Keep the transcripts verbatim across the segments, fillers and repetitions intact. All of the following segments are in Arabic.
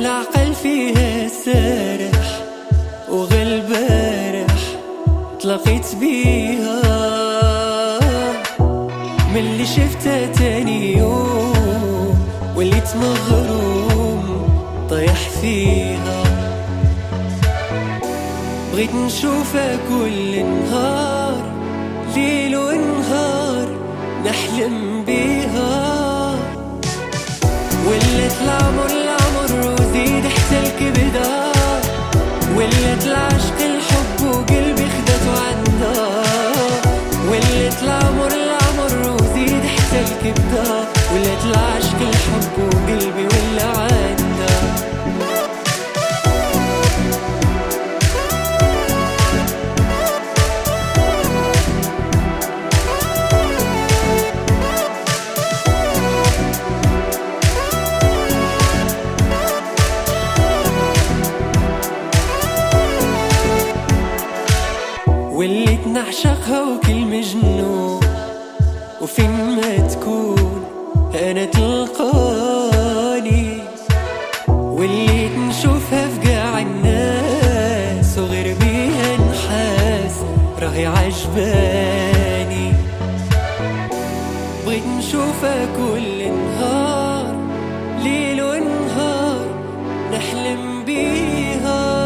العقل فيها سارح وغالبارح تلاقيت بيها، ملي شفتها تاني يوم وليت مغروم طايح فيها. بغيت نشوفها كل نهار، ليل ونهار نحلم بيها. ولات العمر العمر وزيد حتى الكبدة، ولات العشق الحب وقلبي خدته عندها. ولات العمر العمر وزيد حتى الكبدة، ولات العشق الحب وقلبي ولا عندها. وليت نعشقها وكل مجنون، وفين ما تكون أنا تلقاني. وليت نشوفها في قاع الناس وغير بيها نحاس راهي عجباني. بغيت نشوفها كل نهار، ليل ونهار نحلم بيها.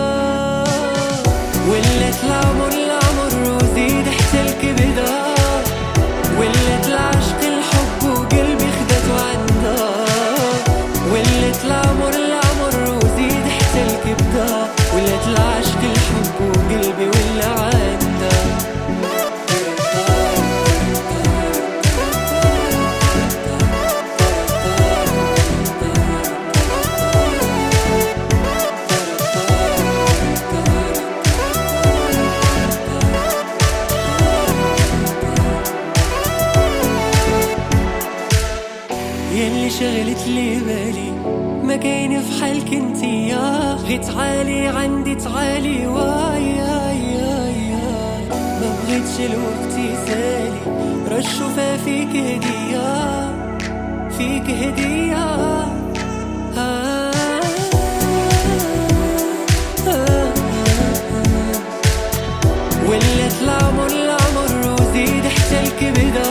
ولات العمر العمر وزيد حتى الكبدة، ولات العشق الحب وقلبي خدته عندها. ولات العمر العمر وزيد حتى الكبدة، ولات العشق الحب وقلبي ولا عندها. ياللي شغلت لي بالي ما كاين في حالك انتي، يا غي تعالي عندي تعالي وايا يا يا. ما بغيتش الوقت يسالي، راه الشوفة فيك هدية فيك هدية. آه آه آه آه. ولات العمر العمر وزيد حتى الكبدة،